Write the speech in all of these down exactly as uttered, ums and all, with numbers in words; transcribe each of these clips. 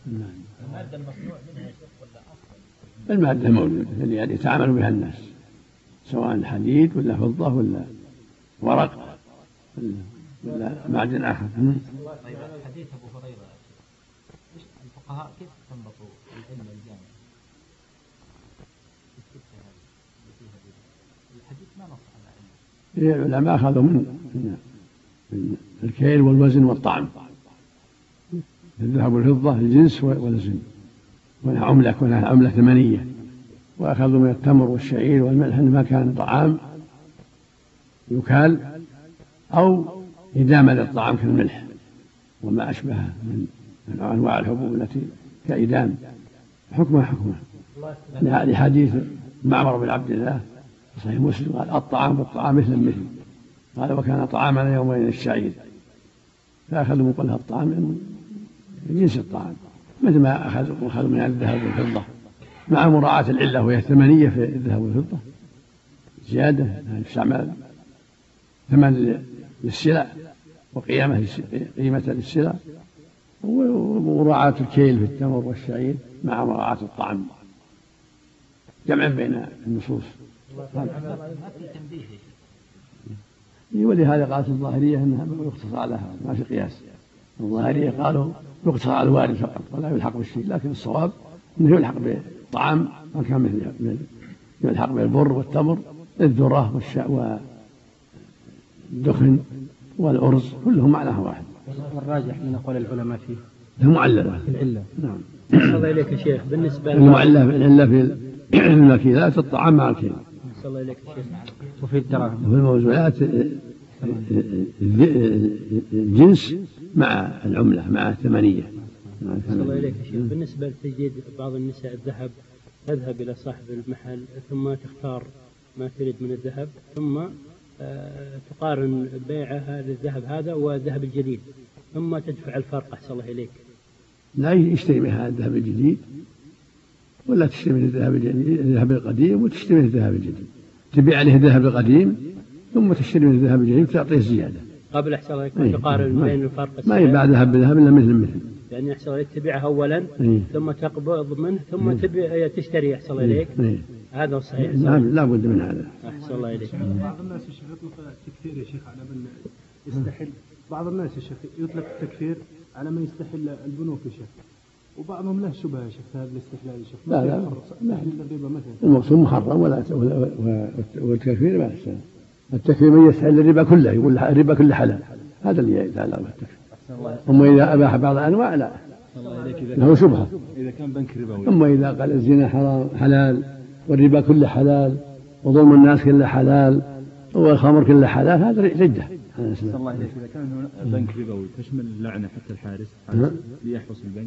المادة المصنوع منها ولا أصل؟ المادة الموجودة اللي يعني يتعامل بها الناس، سواء حديد ولا فضة ولا ورق ولا معدن آخر. طيب حديث أبو هريرة الفقهاء كيف استنبطوا العلم الجامع؟ الحديث ما نص على علم. العلماء أخذوا من الكيل والوزن والطعم، الذهب والفضة الجنس والزن، وأنها عملة كونها عملة ثمنية، وأخذوا من التمر والشعير والملح ما كان طعام يكال أو إدامة للطعام كالملح وما أشبهه من أنواع الحبوب التي كإدام، حكمها حكمها لحديث معمر بن عبد الله صحيح مسلم قال الطعام بالطعام مثل مثل، قال وكان طعامنا يومين الشعير، فأخذوا من قولها الطعام من جنس الطعام مثل ما أخذوا من الذهب والفضة مع مراعاة العلة وهي الثمنية في الذهب والفضة زيادة يستعمل ثمن للسلع وقيمة قيمة للسلع، ومراعاة الكيل في التمر والشعير مع مراعاة الطعام، جمع بين النصوص. ولهذا قالت الظاهرية أنها يقتصر عليها ما في قياس، الظاهرية قالوا يقتصر على الوارد فقط ولا يلحق بالشيء، لكن الصواب أنه يلحق بالطعام ما كان مثل يلحق بالبر والتمر الذرة والدخن والأرز كلهم معناه واحد. والراجح من أقوال العلماء فيه المعللة العلة. نعم. الله إليك يا شيخ بالنسبة المعلة العلة في الماكيلات الطعام مع الكيل. الله إليك يا شيخ. وفي الدراهم وفي الموزونات الجنس مع العملة مع الثمنية. الله إليك يا شيخ بالنسبة لتجديد بعض النساء الذهب تذهب إلى صاحب المحل ثم تختار ما تريد من الذهب ثم آه تقارن بيعها للذهب هذا والذهب الجديد ثم تدفع الفرق. أحسن الله إليك. لا يشتري منها الذهب الجديد ولا تشتري من الذهب الذهب القديم وتشتري من الذهب الجديد، تبيع عليه الذهب القديم ثم تشتري من الذهب الجديد وتعطيه زيادة قبل. أحسن الله يكون تقارن بين الفرق ما يباع ذهب بذهب إلا مثل مثل، يعني أحسن الله تبيعها أولا ثم تقبض منه ثم تبيع تشتري. أحسن الله إليك. هذا صحيح. لا بد من هذا. أحسن الله إليك. بعض الناس يا شيخ يطلق التكفير يا شيخ على من يستحل، بعض الناس يا شيخ يطلق التكفير على من يستحل البنوك يا شيخ، وبعضهم له شبهة يا شيخ في هذا الاستحلال يا شيخ. لا لا مثل الربا مثلا المقصود محرم ولا والتكفير ما يستحل. التكفير من يستحل الربا كله يقول الربا كله حلال، هذا اللي يتعلق بالتكفير. أما إذا أباح بعض الأنواع لا له شبهة. إذا كان بنك ربوي. أما إذا قال الزنا حرام حلال والربا كله حلال وظلم الناس كله حلال والخمر كله حلال هذا ردة. صلى الله عليه إذا كان بنك ربوي تشمل اللعنة حتى الحارس حارس ليحرس البنك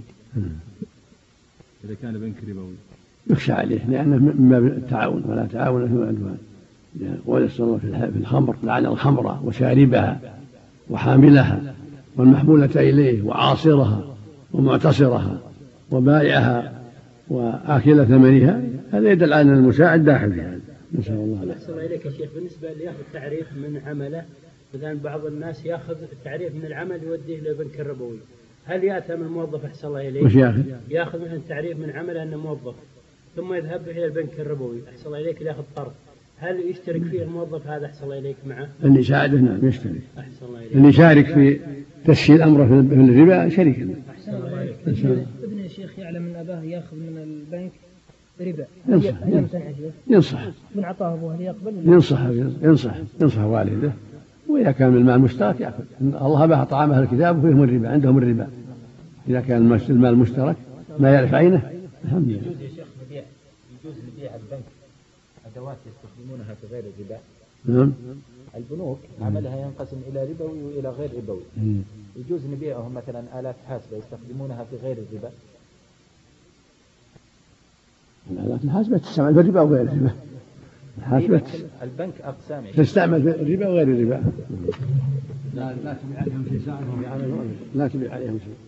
إذا كان بنك ربوي يخشى عليه لأنه مما التعاون ولا تعاون فيما العدوان. قول صلى الله عليه وسلم في الخمر لعن الخمر وشاربها وحاملها والمحمولة إليه وعاصرها ومعتصرها وبائعها وآكل ثمنها، هذا يدل على أن المساعد داخل في هذا. نسأل الله العافية. أحسن إليك يا شيخ بالنسبة ليأخذ تعريف من عمله، مثلا بعض الناس يأخذ التعريف من العمل يوديه للبنك الربوي، هل يأثم الموظف؟ أحسن الله إليك. وش يأخذ؟ يأخذ مثلا تعريف من عمله أنه موظف ثم يذهب إلى البنك الربوي، أحسن الله إليك يأخذ قرض، هل يشترك فيه الموظف هذا؟ أحسن الله إليك معه. اللي يساعده نعم يشترك. أحسن الله إليك. اللي يشارك في تسهيل أمره في الربا شريك. أحسن الله إليك. ابن الشيخ يعلم من أباه يأخذ من البنك ربا، ينصح ينصح من عطاه أبوه هل يقبل؟ ينصح ينصح ينصح والده، وإذا كان من المال المشترك يأخذ. الله أباح طعام أهل الكتاب وفيهم الربا، عندهم الربا إذا كان المال المشترك ما يعرف عينه. الحمد لله. يجوز يا شيخ نبيع يجوز نبيع البنك أدوات يستخدمونها في غير الربا. نعم. البنوك عملها ينقسم إلى ربوي وإلى غير ربوي. يجوز نبيعهم مثلا آلات حاسبة يستخدمونها في غير الربا. الآلات الحاسبة تستعمل في الربا وغير الربا. الحاسبة البنك أقسام تستعمل في الربا وغير الربا. لا لا تبيع عليهم شيء ساعدهم لا تبيع عليهم شيء.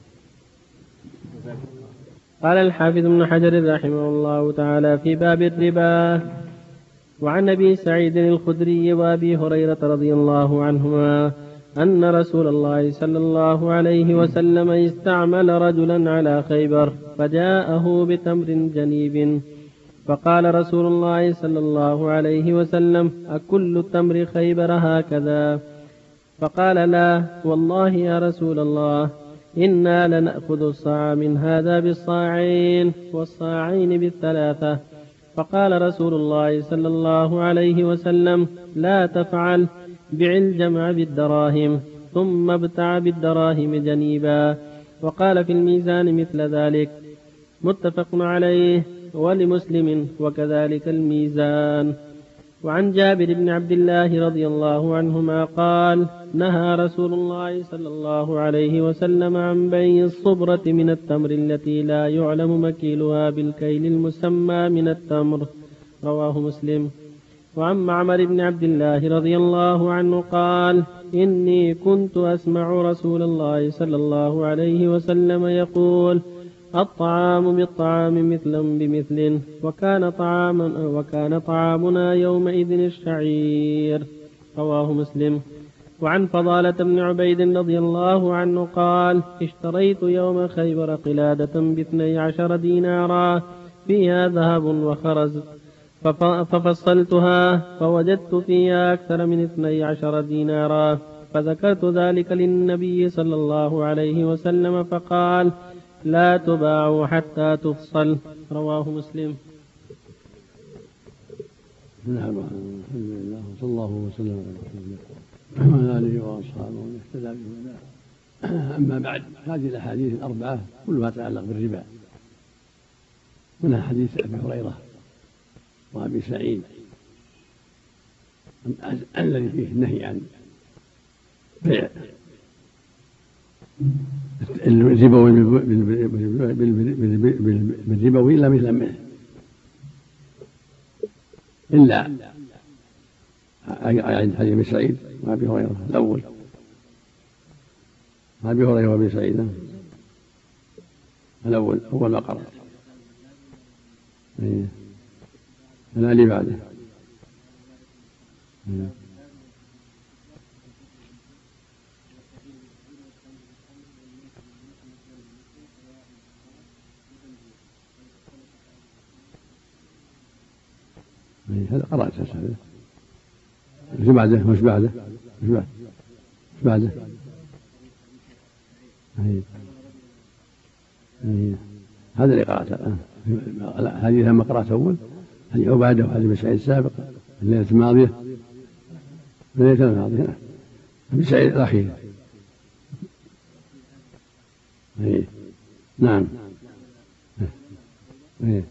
قال الحافظ ابن حجر رحمه الله تعالى في باب الربا: وعن أبي سعيد الخدري وأبي هريرة رضي الله عنهما أن رسول الله صلى الله عليه وسلم استعمل رجلا على خيبر فجاءه بتمر جنيب فقال رسول الله صلى الله عليه وسلم أكل تمر خيبر هكذا؟ فقال لا والله يا رسول الله إنا لنأخذ الصاع من هذا بالصاعين والصاعين بالثلاثة. فقال رسول الله صلى الله عليه وسلم لا تفعل، بع الجمع بالدراهم ثم ابتع بالدراهم جنيبا. وقال في الميزان مثل ذلك. متفق عليه ولمسلم وكذلك الميزان. وعن جابر بن عبد الله رضي الله عنهما قال نهى رسول الله صلى الله عليه وسلم عن بيع الصبرة من التمر التي لا يعلم مكيلها بالكيل المسمى من التمر، رواه مسلم. وعن معمر بن عبد الله رضي الله عنه قال إني كنت أسمع رسول الله صلى الله عليه وسلم يقول الطعام بالطعام مثلا بمثل، وكان طعاما وكان طعامنا يومئذ الشعير، رواه مسلم. وعن فضالة بن عبيد رضي الله عنه قال اشتريت يوم خيبر قلادة باثني عشر دينارا فيها ذهب وخرز ففصلتها فوجدت فيها أكثر من اثني عشر دينارا، فذكرت ذلك للنبي صلى الله عليه وسلم فقال لا تباع حتى تفصل، رواه مسلم. بسم الله الرحمن الرحيم، الحمد لله وصلى الله وسلم على رسول الله وعلى اله واصحابه ومن اهتدى بهداه. اما بعد، هذه الاحاديث الاربعه كلها تتعلق بالربا، منها حديث ابي هريره وابي سعيد الذي فيه النهي عن بيع الربوي بالربوي إلا مثل منه، إلا عند حديث أبي سعيد وأبي هريرة الأول، أبي هريرة وأبي سعيد الأول أول ما قرأت أنا لي بعده. هذا قرأت هذا مش بعده مش بعده مش بعده مش بعده هذا اللي قرأته الآن. هذه لما قرأت أول هذه عبادة وهذه مسعيد السابق الليلة الماضية الليلة الماضية مسعيد الأخير. نعم. ايه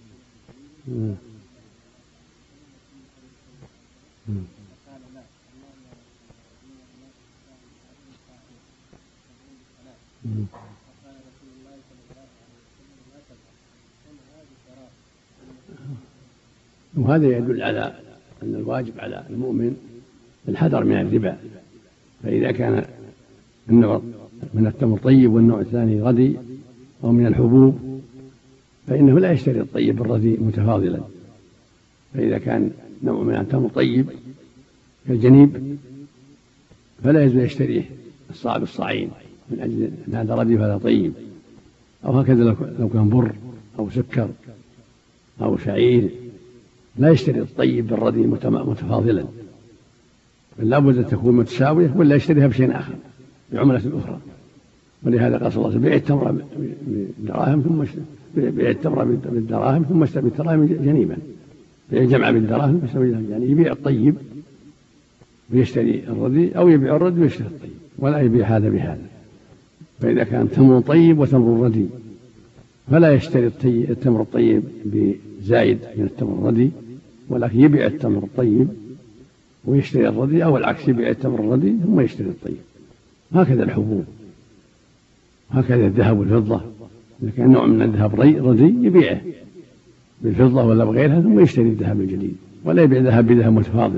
وهذا يدل على أن الواجب على المؤمن الحذر من الربا، فإذا كان النوع من التمر طيب والنوع الثاني ردي أو من الحبوب فإنه لا يشتري الطيب بالردي متفاضلا، فإذا كان نوع من التمر طيب كالجنيب فلا يجوز يشتريه الصاع بالصاعين من أجل أن هذا ردي فهذا طيب، أو هكذا لو كان بر أو سكر أو شعير لا يشتري الطيب بالردي متفاضلا، بل لابد أن تكون متساوية ولا يشتريها بشيء آخر بعملة أخرى. ولهذا قال صلى الله عليه وسلم بيع التمر بالدراهم ثم بيع التمر بالدراهم ثم اشتري بالدراهم جنيبا، بيع الجمع بالدراهم ثم اشتري يعني يبيع الطيب ويشتري الردي أو يبيع الردي ويشتري الطيب، ولا يبيع هذا بهذا. فإذا كان تمر طيب وتمر ردي فلا يشتري التمر الطيب بزايد من التمر الردي، ولكن يبيع التمر الطيب ويشتري الردي، أو العكس يبيع التمر الردي ثم يشتري الطيب. هكذا الحبوب، هكذا الذهب والفضة، إذا كان نوع من الذهب ردي يبيعه بالفضة ولا بغيرها ثم يشتري الذهب الجديد، ولا يبيع ذهب بذهب متفاضل.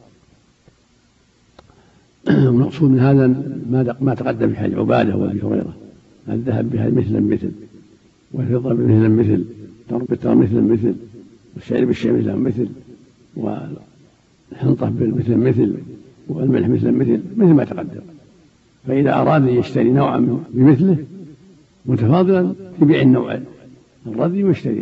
المقصود من هذا ما تقدم في حديث عبادة وأبي هريرة، الذهب بها مثلا مثل، والفضة مثلا مثل، التمر بالتمر مثلا مثل، والشعير بالشعير مثلا مثل، والحنطة مثلا مثل، والملح مثلا مثل، مثل ما تقدم. فإذا أراد أن يشتري نوعا بمثله متفاضلا يبيع النوع الردي ويشتري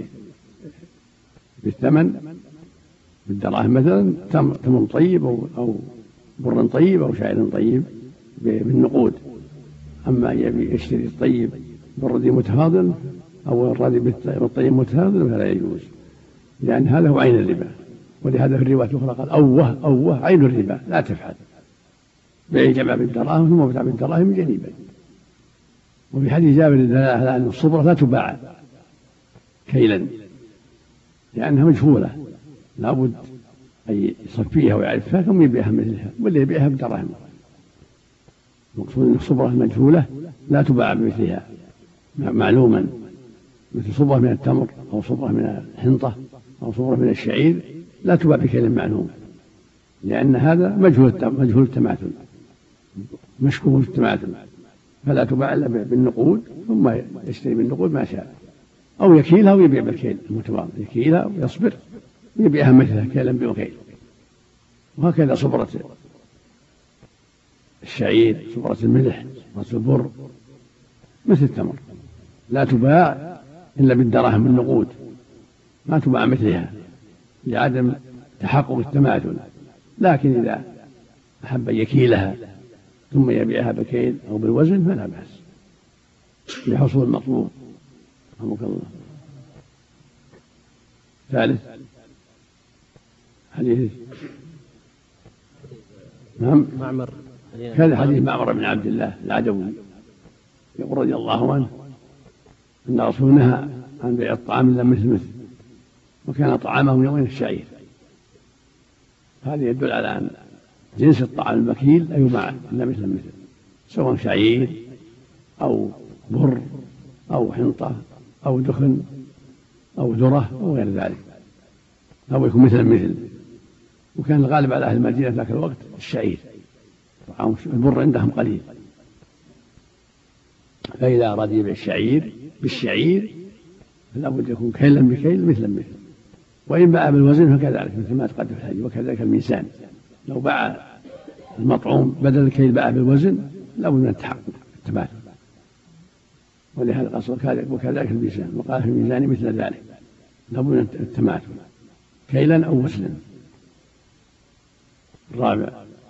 بالثمن بالدراهم، مثلا تمر طيب أو بر طيب أو شعير طيب بالنقود. أما يبي يشتري الطيب بالردي متفاضل أو الردي بالطيب متفاضل فلا يجوز، لأن هذا هو عين الربا. ولهذا في الرواية الأخرى قال أوه أوه عين الربا لا تفعل، بيع جمع بالدراهم ثم بتاع بالدراهم جنيبا. وفي حديث جابر دلالة على أن الصبرة لا تباع كيلا لأنها مجهولة، لابد أن يصفيها ويعرفها ثم يبيعها مثلها، ولا يبيعها بدراهم. المقصود أن الصبرة المجهولة لا تباع بمثلها معلوما، مثل صبرة من التمر أو صبرة من الحنطة أو صبرة من الشعير لا تباع بكيل معلوم، لأن هذا مجهول مجهول التماثل مشكوك التماثل، فلا تباع إلا بالنقود ثم يشتري بالنقود ما شاء، أو يكيلها ويبيع بالكيل المتواضع، يكيلها ويصبر ويبيعها مثلها كيلا بوكيل. وهكذا صبرة الشعير، صبرة الملح، صبرة البر مثل التمر لا تباع إلا بالدراهم بالنقود، ما تباع مثلها لعدم تحقق التماثل. لكن إذا أحب يكيلها ثم يبيعها بكيل أو بالوزن فلا بأس لحصول المطلوب. رحمك الله. ثالث حديث نعم معمر كان حديث معمر بن عبد الله العدوي يقول رضي الله عنه أن رسول نهى عن بيع الطعام إلا مثل مثل، وكان طعامه يومين الشعير. هذا يدل على أن جنس الطعام المكيل لا يباع إلا مثل مثل، سواء شعير أو بر أو حنطة أو دخن أو ذرة أو غير ذلك، أو يكون مثل مثل. وكان الغالب على أهل المدينة ذاك الوقت الشعير، طعام البر عندهم قليل، فإذا أراد يبيع الشعير بالشعير فلا بد يكون كيلا بكيل مثلا مثل، وإن باع بالوزن فكذلك مثل ما تقدم في الحديث. وكذلك الميزان، لو باع المطعوم بدل الكيل باع بالوزن لا بد من التحقق التماثل، ولهذا قصر وكذلك الميزان، وقال في الميزان مثل ذلك لا بد من التماثل كيلا أو وزنا. الرابع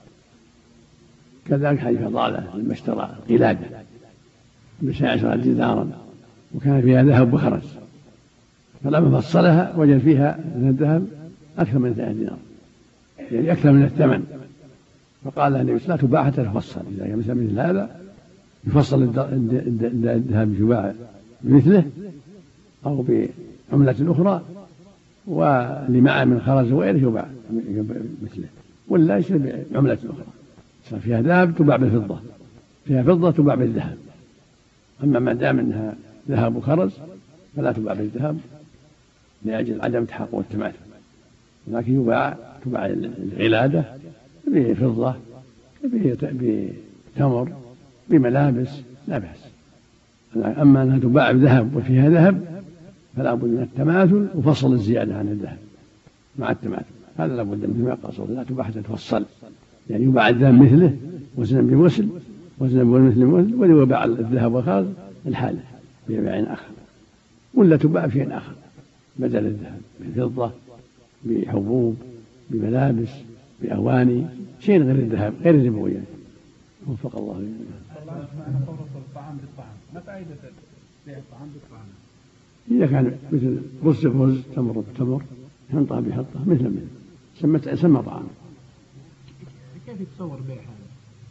كذلك حديث فضالة لما اشترى قلادة بسعر عشرة دينارا وكان فيها ذهب وخرج، فلما فصلها وجد فيها من الذهب أكثر من ثلاثة دينار، يعني أكثر من الثمن. فقال له النبي لا تباع حتى تفصل، إذا كان مثل مثل هذا يفصل الذهب يباع بمثله أو بعملة أخرى، ولمعه من خرج وغيره يباع مثله، ولا يشتري بعملة أخرى صار فيها ذهب تباع بالفضة، فيها فضة تباع بالذهب. أما ما دام أنها ذهب وخرج فلا تباع بالذهب لأجل عدم تحقق التماثل، لكن يباع تباع العلادة بفضة بتمر بملابس لا بأس. أما أنها تباع بذهب وفيها ذهب فلا بد من التماثل وفصل الزيادة عن الذهب مع التماثل، هذا لا بد منه. ما قصر لا تباع حتى تفصل، يعني يباع الذهب مثله وزنا بمثل وزنا بمثل مثل، ولا يباع الذهب والخارج الحالة ببيع آخر، ولا تباع شيء آخر بدل الذهب بفضة بحبوب بملابس بأواني، شيء غير الذهب غير الربوي. وفق الله لنا. الطعام بالطعام، ما فائدة بيع الطعام بالطعام؟ إذا كان مثل رز برز تمر بتمر حنطة بحنطة مثل مثل سمت سمى طعام. كيف يتصور بيع هذا؟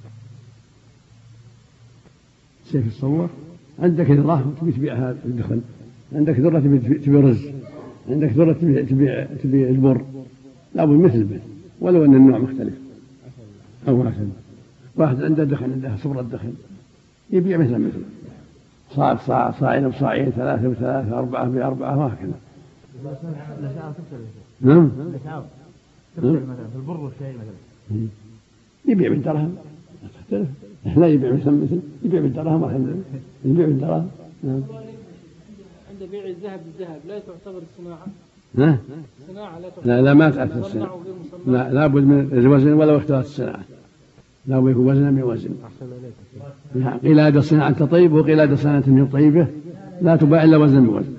كيف يتصور؟ عندك ذرة تبي تبيعها بالدخن، عندك ذرة تبي تبي رز، عندك ذرة تبي تبي تبي البر، لا بد مثل مثل ولو أن النوع مختلف أو هكذا. واحد عنده دخن عنده صبرة دخن يبيع مثل مثل، صاع صاع صاعين بصاعين ثلاثة بثلاثة أربعة بأربعة وهكذا. الأسعار تختلف. نعم. الأسعار تختلف مثلا في البر والشعير مثلا. يبيع بالدرهم تختلف، لا يبيع مثل مثل يبيع بالدرهم الحمد يبيع بالدرهم. نعم. عند بيع الذهب بالذهب لا تعتبر الصناعة. ها؟ الصناعة لا تعتبر. لا لا ما تأثر الصناعة. لا لا بد من الوزن ولو اختلفت الصناعة. لا يكون وزنا من وزن. قلادة صناعة طيب وقلادة صناعة من طيبة لا تباع إلا وزنا بوزن.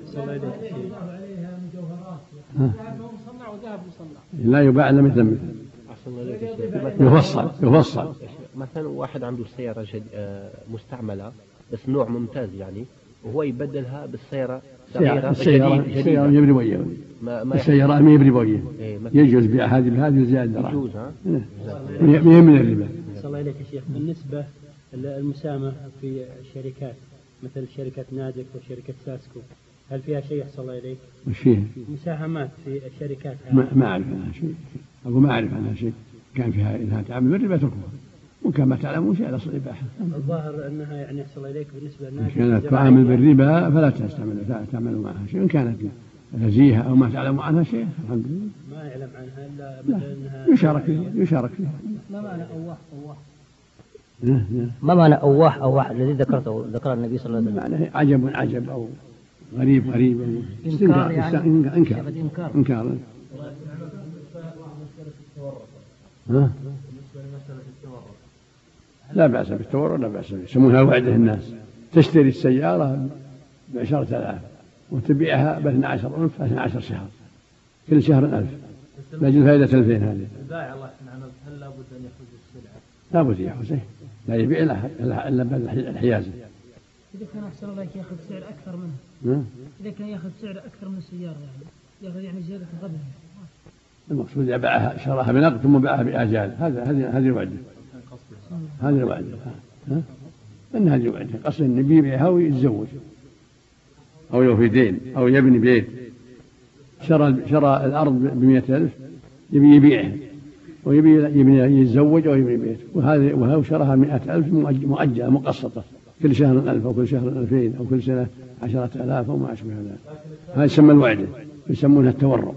لا يباع إلا مثل مثل. يفصل يفصل. مثلا واحد عنده سيارة مستعملة بس نوع ممتاز يعني، وهو يبدلها بالسيارة صغيرة السيارة السيارة يبري بويه. السيارة ما يبري بويه. يجوز بيع هذه بهذه زيادة. يجوز ها؟ مية من الربا. الله إليك يا شيخ، بالنسبة للمساهمة في الشركات مثل شركة نادك وشركة ساسكو، هل فيها شيء يحصل الله إليك؟ وش فيها؟ مساهمات في الشركات. ما, ما أعرف عنها شيء. أقول ما أعرف عنها شيء. كان فيها إنها تعمل بالربا تركها، وكان ما تعلمون شيء على أصل الإباحة. الظاهر أنها يعني يحصل الله إليك بالنسبة للنادك. إن كانت تعمل بالربا فلا تستعمل تعملوا معها شيء، إن كانت نزيهة أو ما تعلموا عنها شيء الحمد لله. ما يعلم عنها إلا مثلا أنها يشارك فيها يشارك فيها. ما معنى أواح أواح؟ ما معنى أواح أواح الذي ذكرته ذكر النبي صلى الله عليه وسلم؟ معنى عجب عجب أو غريب غريب أو إنكار يعني إنكار إنكار إنكار. ها؟ لا بأس بالتورط لا بأس به، يسمونها وعده الناس. تشتري السيارة بعشرة آلاف وتبيعها باثنى عشر ألف اثنى عشر شهر، كل شهر ألف، لأجل فائدة ألفين هذه. البائع الله سبحانه هل لابد أن يحوز السلعة؟ لابد يحوزه، لا يبيع إلا بالحيازة. إذا كان أحسن الله يأخذ سعر أكثر منه. ها؟ إذا كان يأخذ سعر أكثر من السيارة يعني يأخذ يعني زيادة الغبن. المقصود باعها شراها بنقد ثم باعها بآجال، هذا هذه هذه الوعدة. هذه الوعدة. ها؟ أن هذه الوعدة قصد النبي يبيعها ويتزوج أو يوفي دين أو يبني بيت. شرى شرى الأرض بمئة ألف يبي يبيعها ويبي يبني يتزوج أو يبني بيت، وهذا وهو شراها مئة ألف مؤجلة مقسطة، كل شهر ألف أو كل شهر ألفين أو كل سنة عشرة آلاف أو ما أشبه ذلك. هذا يسمى الوعدة، يسمونها التورع.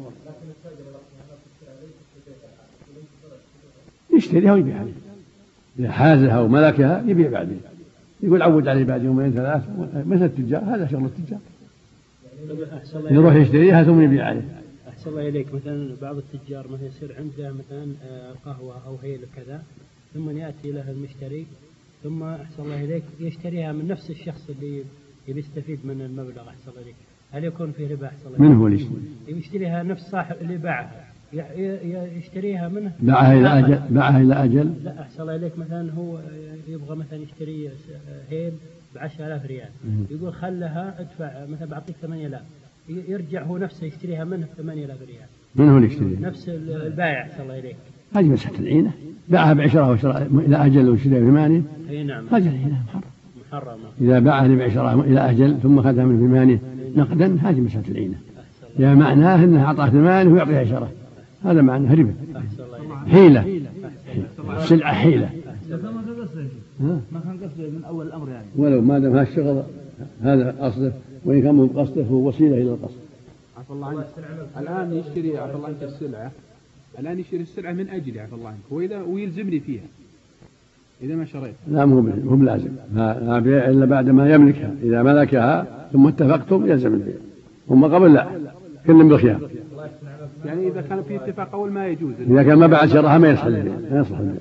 يشتريها ويبيعها، إذا حازها وملكها يبيع بعدين، يقول عود عليه بعد يومين ثلاث، مثل التجار. هذا شغل التجار، يروح يشتريها ثم يبيع عليه. أحسن الله إليك، مثلا بعض التجار مثلا يصير عنده مثلا قهوة أو هيل وكذا، ثم يأتي له المشتري ثم أحسن الله إليك يشتريها من نفس الشخص اللي يستفيد من المبلغ. أحسن الله إليك، هل يكون فيه ربا؟ أحسن الله من هو اللي يشتريها؟ نفس صاحب اللي باعها يشتريها منه. باعها إلى أجل. باعها إلى أجل. لا أحسن الله إليك، مثلا هو يبغى مثلا يشتري هيل بعشرة آلاف ريال، يقول خلها ادفع مثلا بعطيك ثمانية آلاف، يرجع هو نفسه يشتريها منه ثمانية آلاف ريال. من هو اللي يشتريها؟ نفس البائع. أحسن الله إليك، هذه مسألة العينة. باعها بعشرة وشرى إلى أجل وشتريها بثمانية. أي نعم. هذه العينة محرم. محرمة. إذا باعها بعشرة إلى أجل ثم أخذها من ثمانية نقدا، هذه مسألة العينة. يا معناه أنه أعطاه ثمانية ويعطيها عشرة، هذا معناه ربا، حيلة، سلعة حيلة. ما كان قصده من أول الأمر يعني، ولو ما دام هالشغل هذا قصده، وإن كان مو بقصده هو وسيلة إلى القصد. عفى الله عنك، الآن يشتري عفى الله عنك السلعة، الآن يشتري السلعة من أجلي عفى الله عنك، وإذا ويلزمني فيها إذا ما شريت. لا مو مو بلازم، لا بيع إلا بعد ما يملكها. إذا ملكها ثم اتفقتم يلزم البيع، ثم قبل لا، كل بالخيار. يعني إذا كان في اتفاق أول ما يجوز. إذا كان ما بعد شرها ما يصح البيع، ما يصح البيع.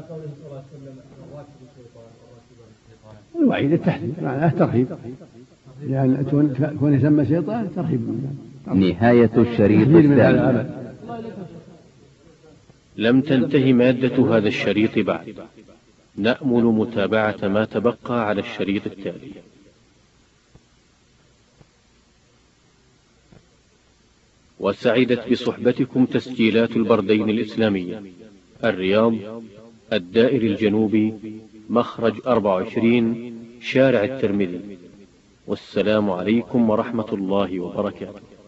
الوعيد التحذير معناه ترهيب، يعني كون يسمى شيطان ترهيب. نهاية الشريط الثاني. لم تنتهي مادة هذا الشريط بعد، نأمل متابعة ما تبقى على الشريط التالي. وسعدت بصحبتكم تسجيلات البردين الإسلامية، الرياض، الدائري الجنوبي، مخرج أربعة وعشرين، شارع الترمذي. والسلام عليكم ورحمة الله وبركاته.